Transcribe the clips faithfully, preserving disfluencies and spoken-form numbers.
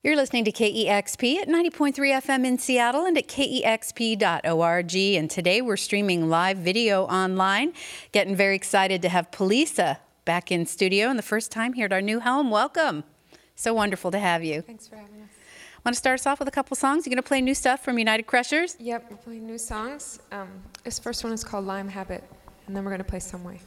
You're listening to K E X P at ninety point three F M in Seattle and at K E X P dot org. And today we're streaming live video online. Getting very excited to have Polisa back in studio and the first time here at our new home. Welcome. So wonderful to have you. Thanks for having us. Want to start us off with a couple songs? You're going to play new stuff from United Crushers? Yep, we're playing new songs. Um, this first one is called Lime Habit, and then we're going to play Some Way.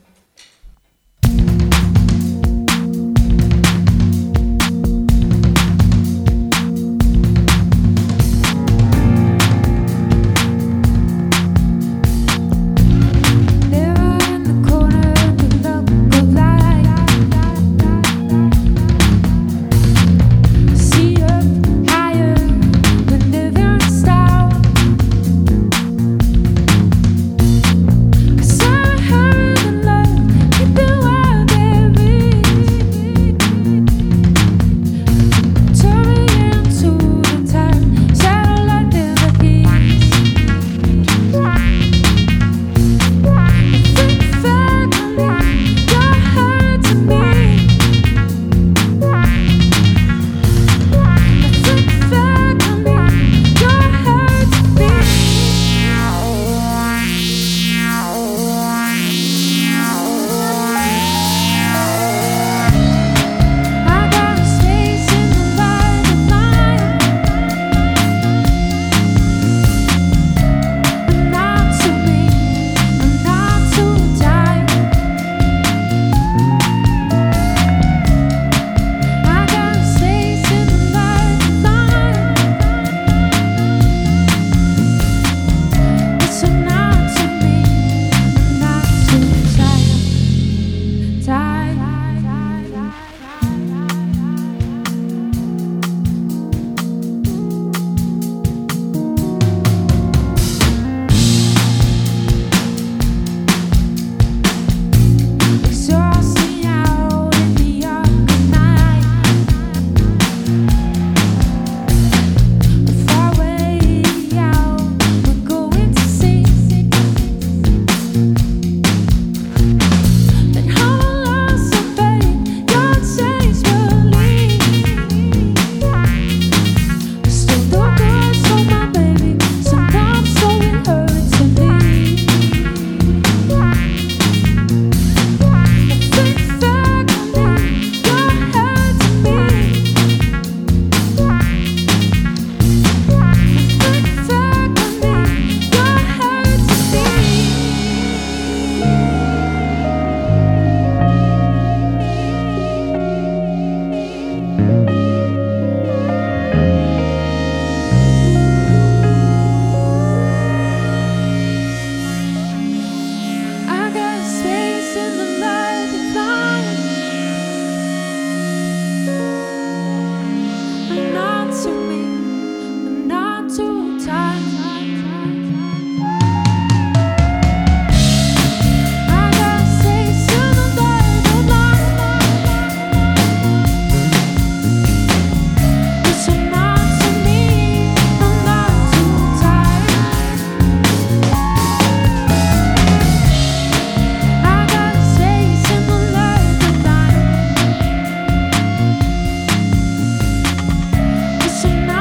Listen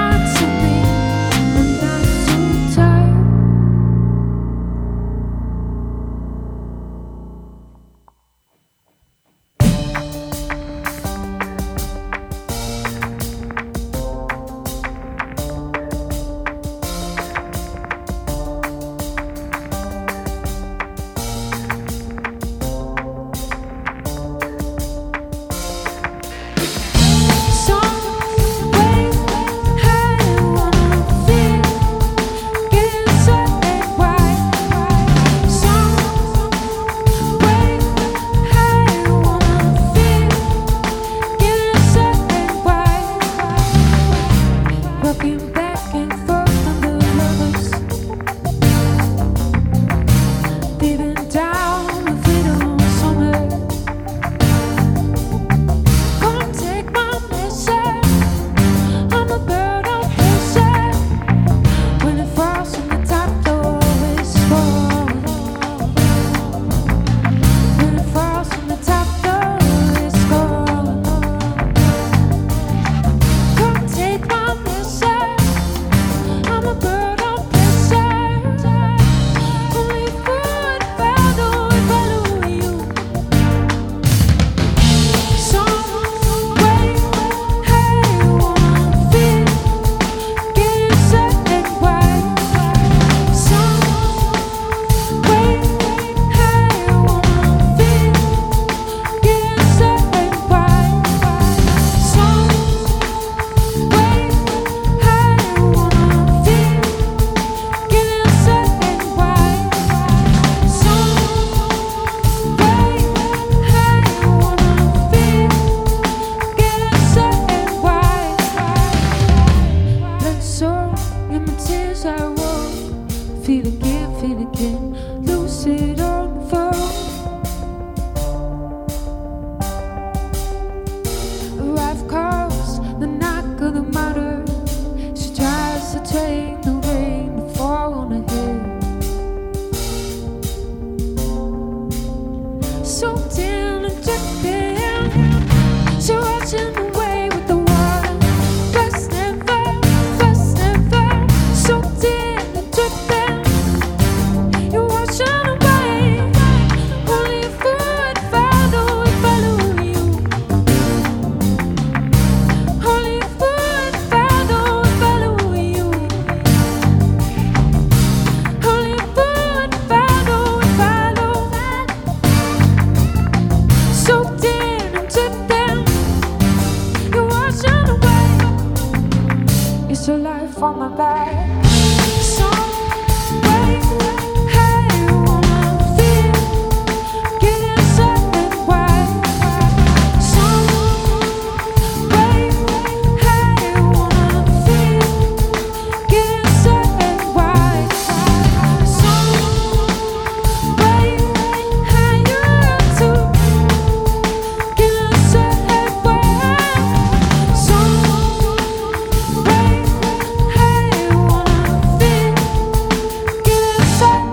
comes to life on my back. Some way, how you wanna feel, getting set and wild. Some way, how you wanna feel, getting set and wild. Some way, how you run to, getting set and wild. Some way, how you wanna feel, getting set.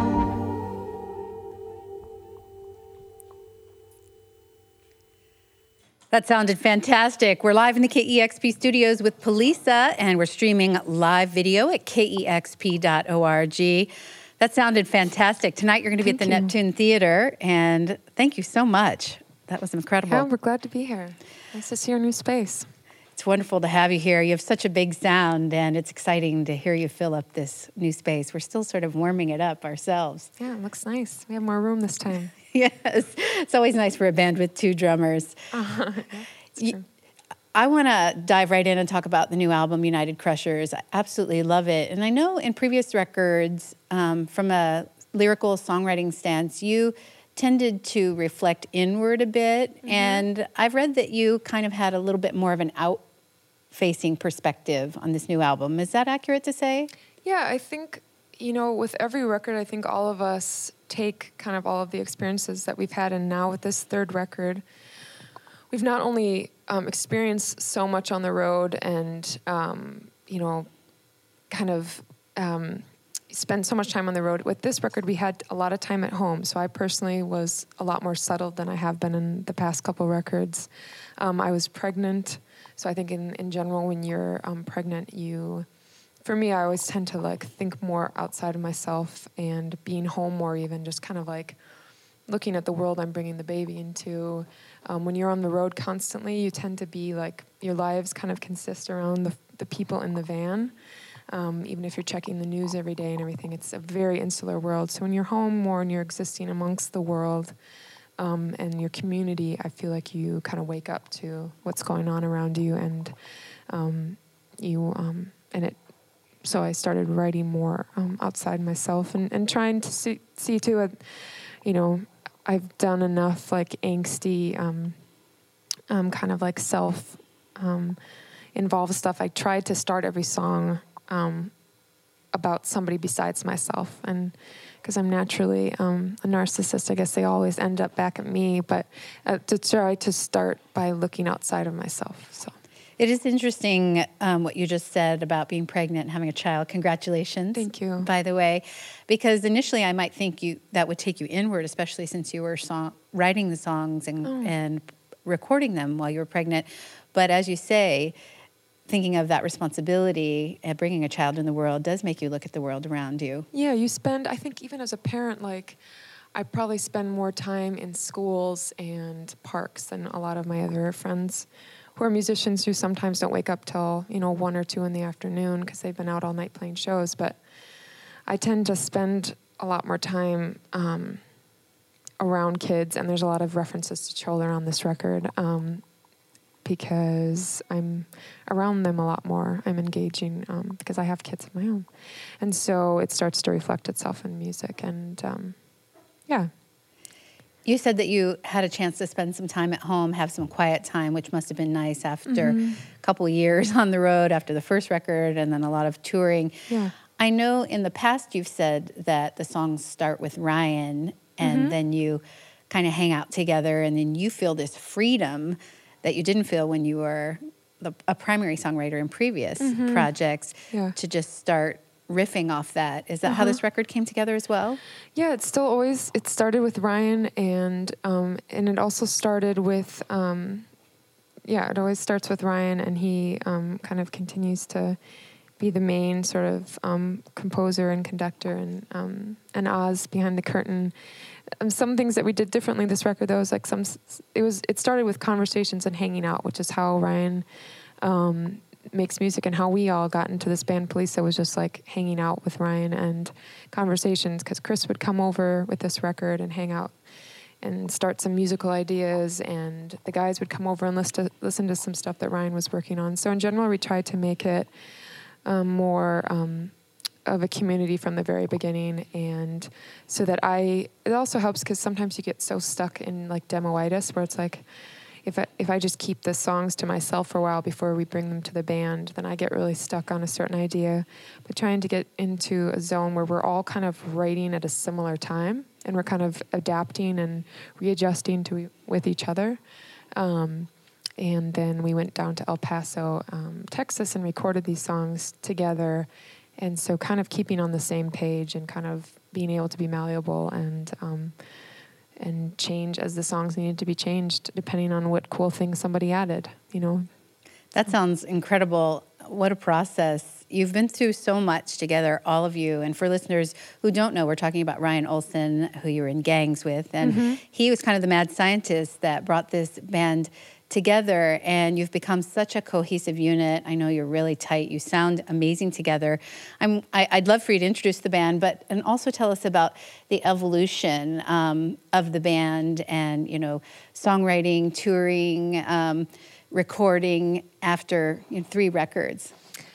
That sounded fantastic. We're live in the K E X P studios with Polisa, and we're streaming live video at K E X P dot org. That sounded fantastic. Tonight you're going to be at the Thank you. Neptune Theater, and thank you so much. That was incredible. Yeah, we're glad to be here. Nice to see our new space. It's wonderful to have you here. You have such a big sound, and it's exciting to hear you fill up this new space. We're still sort of warming it up ourselves. Yeah, it looks nice. We have more room this time. Yes, it's always nice for a band with two drummers. Uh-huh. Yeah, it's Y- true. I want to dive right in and talk about the new album, United Crushers. I absolutely love it. And I know in previous records, um, from a lyrical songwriting stance, you tended to reflect inward a bit. Mm-hmm. And I've read that you kind of had a little bit more of an out-facing perspective on this new album. Is that accurate to say? Yeah, I think, you know, with every record, I think all of us take kind of all of the experiences that we've had. And now with this third record, we've not only um, experienced so much on the road and, um, you know, kind of um, spent so much time on the road. With this record, we had a lot of time at home. So I personally was a lot more settled than I have been in the past couple records. Um, I was pregnant. So I think in, in general, when you're um, pregnant, you... For me, I always tend to like think more outside of myself and being home more, even just kind of like looking at the world I'm bringing the baby into. Um, when you're on the road constantly, you tend to be like, your lives kind of consist around the, the people in the van. Um, even if you're checking the news every day and everything, it's a very insular world. So when you're home more and you're existing amongst the world um, and your community, I feel like you kind of wake up to what's going on around you, and um, you um, and it. So I started writing more um, outside myself and, and trying to see, see too, uh, you know, I've done enough like angsty, um, um, kind of like self um, involved stuff. I tried to start every song um, about somebody besides myself. And because I'm naturally um, a narcissist, I guess they always end up back at me, but uh, to try to start by looking outside of myself, so. It is interesting um, what you just said about being pregnant and having a child. Congratulations. Thank you. By the way, because initially I might think you that would take you inward, especially since you were song, writing the songs and, Oh. and recording them while you were pregnant. But as you say, thinking of that responsibility and bringing a child in the world does make you look at the world around you. Yeah, you spend, I think even as a parent, like, I probably spend more time in schools and parks than a lot of my other friends who are musicians who sometimes don't wake up till, you know, one or two in the afternoon because they've been out all night playing shows. But I tend to spend a lot more time um, around kids, and there's a lot of references to children on this record um, because I'm around them a lot more. I'm engaging um, because I have kids of my own. And so it starts to reflect itself in music, and um, yeah. You said that you had a chance to spend some time at home, have some quiet time, which must have been nice after Mm-hmm. a couple of years on the road, after the first record, and then a lot of touring. Yeah. I know in the past you've said that the songs start with Ryan, and Mm-hmm. then you kind of hang out together, and then you feel this freedom that you didn't feel when you were the, a primary songwriter in previous projects, Yeah. to just start riffing off that. Is that how this record came together as well? Yeah, it's still always, it started with Ryan, and um, and it also started with, um, yeah, it always starts with Ryan, and he um, kind of continues to be the main sort of um, composer and conductor, and um, and Oz behind the curtain. Um, some things that we did differently this record, though, is like some, it was, it started with conversations and hanging out, which is how Ryan um, makes music, and how we all got into this band Polisa was just like hanging out with Ryan and conversations, because Chris would come over with this record and hang out and start some musical ideas, and the guys would come over and listen to, listen to some stuff that Ryan was working on. So in general, we tried to make it um, more um, of a community from the very beginning, and so that I, it also helps because sometimes you get so stuck in like demoitis where it's like, if I, if I just keep the songs to myself for a while before we bring them to the band, then I get really stuck on a certain idea. But trying to get into a zone where we're all kind of writing at a similar time and we're kind of adapting and readjusting to with each other. Um, and then we went down to El Paso, um, Texas, and recorded these songs together. And so kind of keeping on the same page and kind of being able to be malleable and um, and change as the songs needed to be changed, depending on what cool things somebody added, you know. That sounds incredible. What a process. You've been through so much together, all of you. And for listeners who don't know, we're talking about Ryan Olson, who you were in gangs with. And mm-hmm. he was kind of the mad scientist that brought this band together, and you've become such a cohesive unit. I know you're really tight. You sound amazing together. I'm, I, I'd love for you to introduce the band, but and also tell us about the evolution um, of the band and, you know, songwriting, touring, um, recording after you know, three records.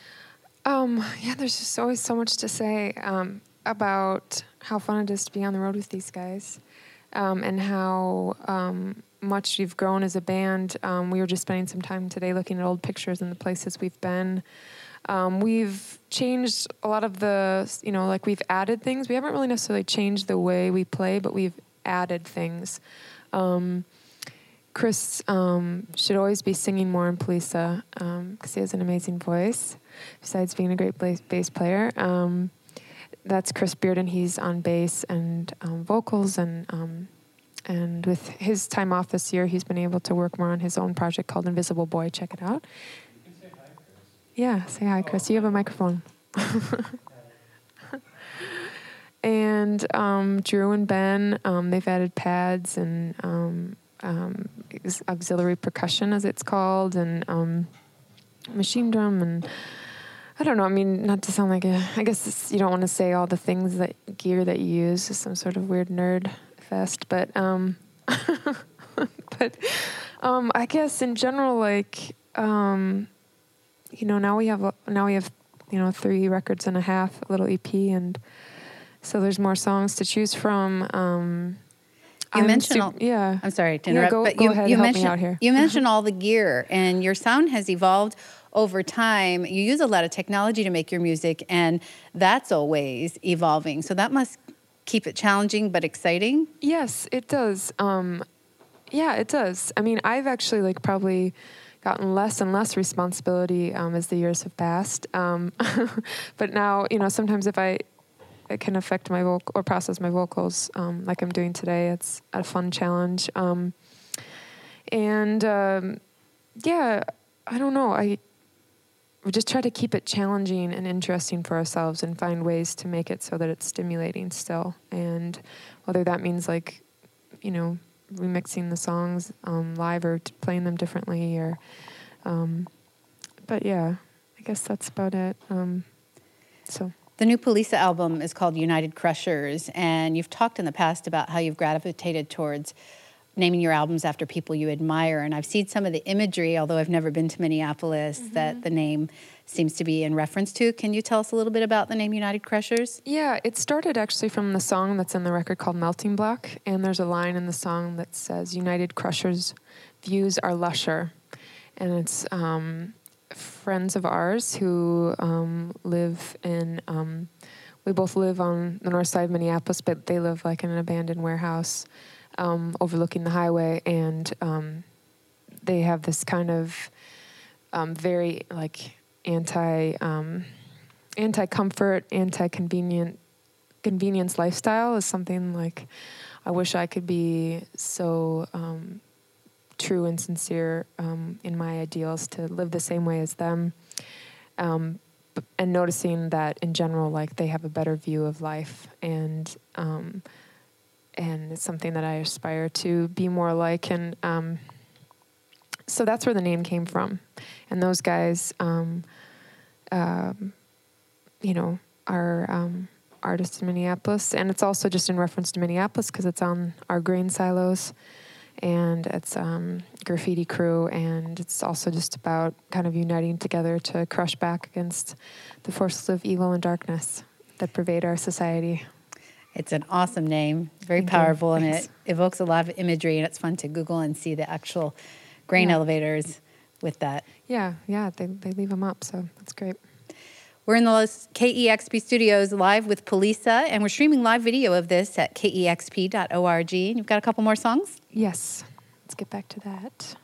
Um, yeah, there's just always so much to say um, about how fun it is to be on the road with these guys, um, and how um, much you've grown as a band. Um, we were just spending some time today looking at old pictures and the places we've been. Um, we've changed a lot of the, you know, like we've added things. We haven't really necessarily changed the way we play, but we've added things. Um, Chris um, should always be singing more in Polisa because um, he has an amazing voice, besides being a great bass, bass player. Um, that's Chris Bearden. He's on bass and um, vocals, and um, and with his time off this year, he's been able to work more on his own project called Invisible Boy. Check it out. You can say hi, Chris. Yeah, say hi, Chris. You have a microphone. And um, Drew and Ben, um, they've added pads and um, um, auxiliary percussion, as it's called, and um, machine drum, and I don't know. I mean, not to sound like a, I guess it's, you don't want to say all the things that gear that you use is some sort of weird nerd fest, but um, but um, I guess in general, like um, you know, now we have now we have you know three records and a half, a little E P, and so there's more songs to choose from. Um, you I'm mentioned, super, all, yeah. I'm sorry to interrupt, yeah, go, but go you, ahead, you help mentioned me out here. you mentioned all the gear, and your sound has evolved over time. You use a lot of technology to make your music, and that's always evolving. So that must keep it challenging but exciting. Yes, it does. Um, yeah, it does. I mean, I've actually like probably gotten less and less responsibility um, as the years have passed. Um, but now, you know, sometimes if I it can affect my vocal or process my vocals um, like I'm doing today, it's a fun challenge. Um, and um, yeah, I don't know. I we just try to keep it challenging and interesting for ourselves and find ways to make it so that it's stimulating still. And whether that means like, you know, remixing the songs um, live or t- playing them differently or, um, but yeah, I guess that's about it. Um, so. The new Polisa album is called United Crushers, and you've talked in the past about how you've gravitated towards naming your albums after people you admire. And I've seen some of the imagery, although I've never been to Minneapolis, mm-hmm. that the name seems to be in reference to. Can you tell us a little bit about the name United Crushers? Yeah, it started actually from the song that's in the record called Melting Block. And there's a line in the song that says, United Crushers' views are lusher. And it's um, friends of ours who um, live in, um, we both live on the north side of Minneapolis, but they live like in an abandoned warehouse Um, overlooking the highway, and um, they have this kind of um, very like anti um, anti comfort, anti convenient convenience lifestyle is something like I wish I could be so um, true and sincere um, in my ideals to live the same way as them, um, and noticing that in general, like they have a better view of life and. Um, And it's something that I aspire to be more like. And um, so that's where the name came from. And those guys, um, um, you know, are um, artists in Minneapolis. And it's also just in reference to Minneapolis because it's on our grain silos. and it's um, graffiti crew, and it's also just about kind of uniting together to crush back against the forces of evil and darkness that pervade our society. It's an awesome name, very Thank powerful, you. and Thanks. it evokes a lot of imagery, and it's fun to Google and see the actual grain Yeah. elevators with that. Yeah, yeah, they, they leave them up, so that's great. We're in the K E X P studios live with Polisa, and we're streaming live video of this at K E X P dot org. And you've got a couple more songs? Yes, let's get back to that.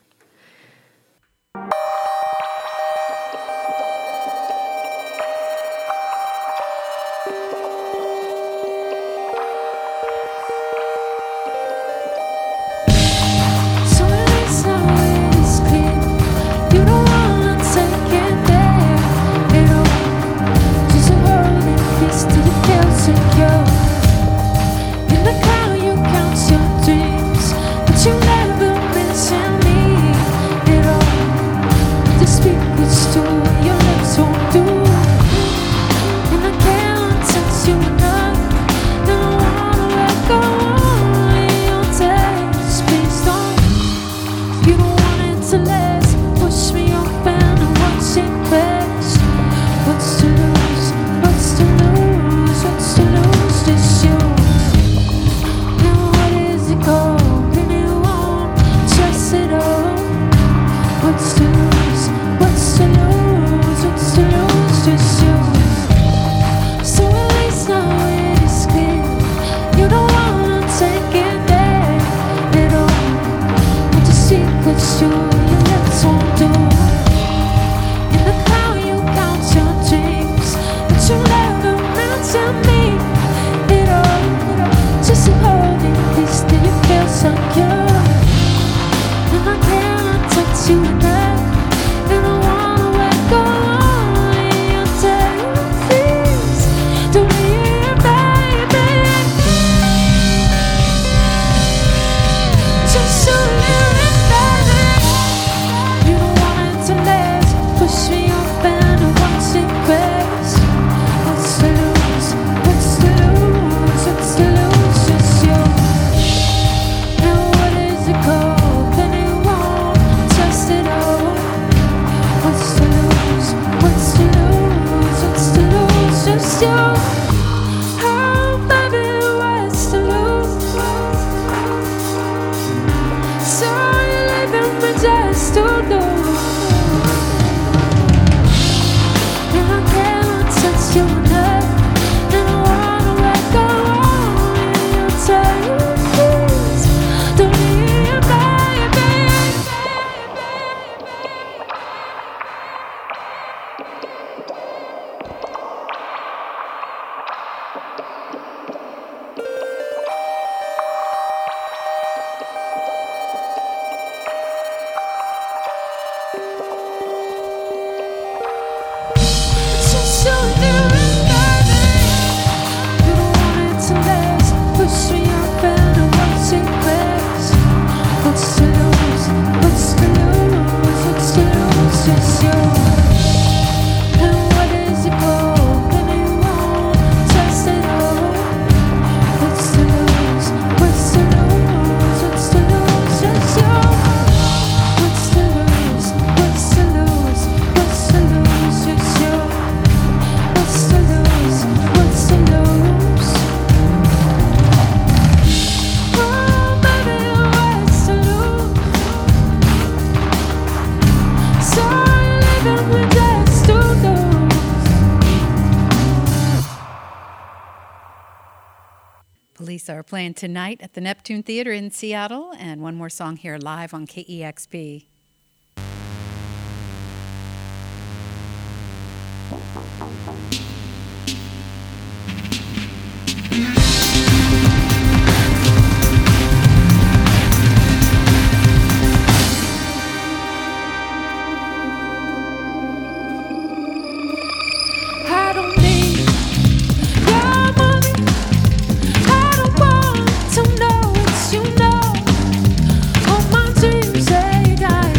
Polisa are playing tonight at the Neptune Theater in Seattle, and one more song here live on K E X P.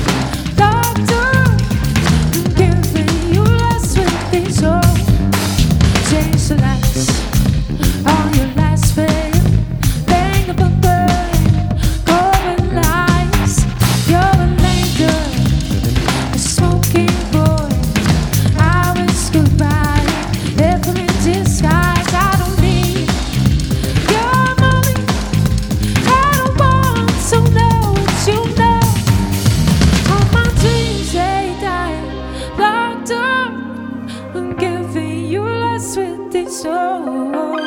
Doctor, I'm giving you less with these. so.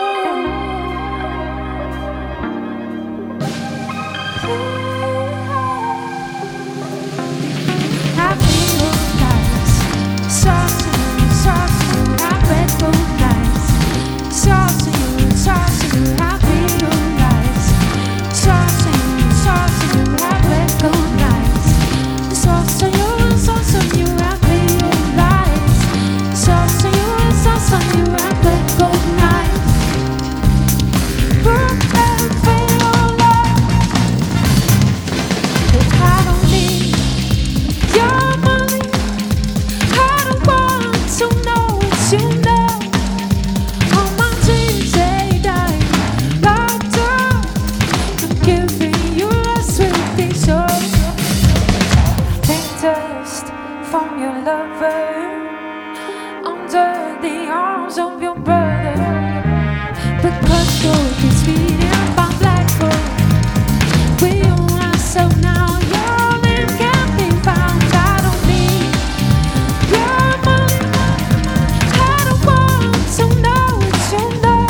From your lover under the arms of your brother, because gold is feeding on black gold. We own ourselves now. Your name can't be found. I don't need your money. I don't want to know what you know.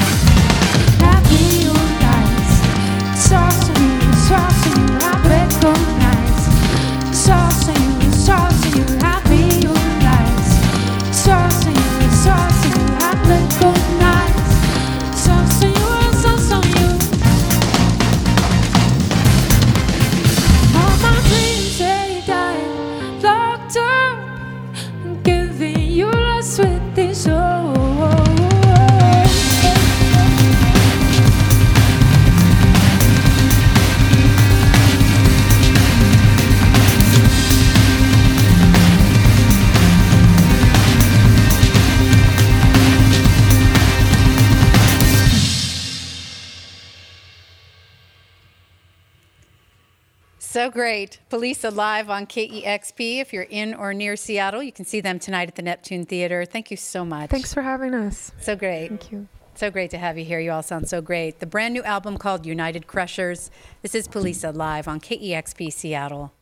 Happy your lies, sauce on you, sauce on you. I bet gold nights, sauce on you. Sauce on you, happy your lies. Sauce on you, sauce on you, I let go nights. Sauce on you, sauce on you. All my dreams they die, locked up, and giving you lost with this soul. So great. Poliça live on K E X P. If you're in or near Seattle, you can see them tonight at the Neptune Theater. Thank you so much. Thanks for having us. So great. Thank you. So great to have you here. You all sound so great. The brand new album called United Crushers. This is Poliça live on K E X P Seattle.